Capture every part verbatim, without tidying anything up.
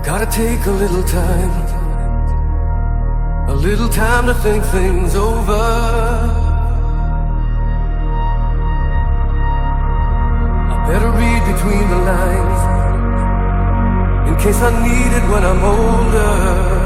Gotta take a little time, a little time to think things over. I better read between the lines, in case I need it when I'm older.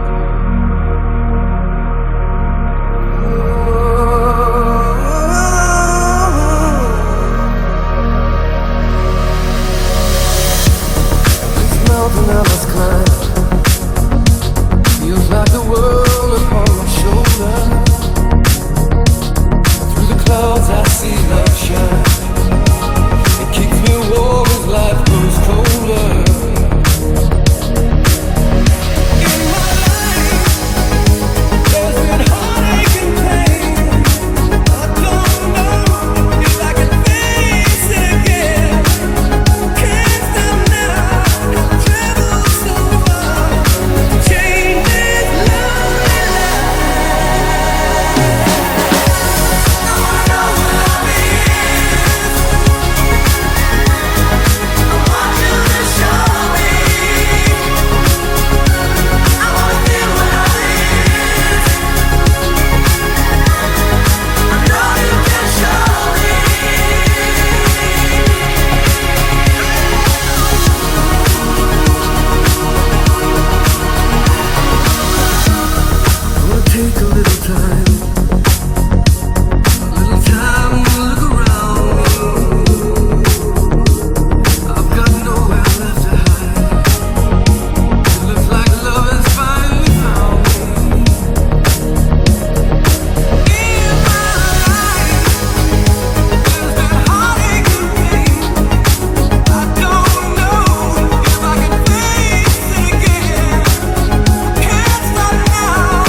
Mountain I must climb, feels like the world upon my shoulder. Through the clouds I see love shine, it keeps me warm as life grows colder. In my life, there's been heartache and pain. I don't know if I can face it again. Can't stop now. Take a little time, a little time to look around. I've got nowhere left to hide. It looks like love has finally found me. In my life, there's been heartache and pain. I don't know if I can face it again. Can't stop now.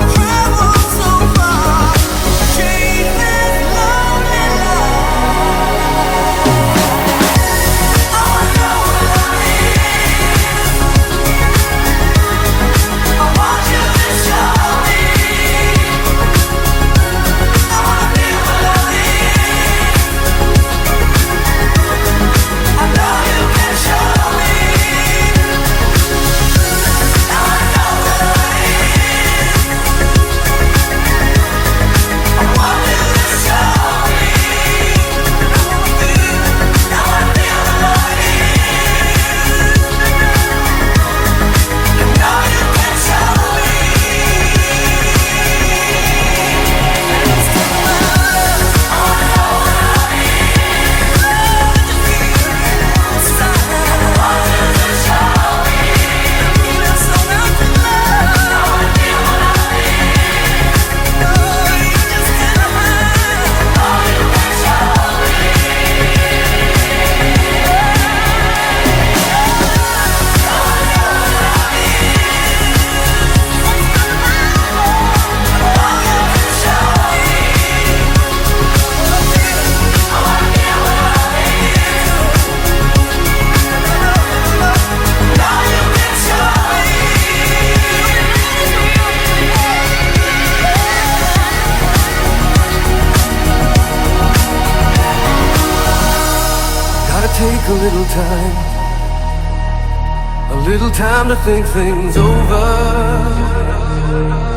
Take a little time, a little time to think things over.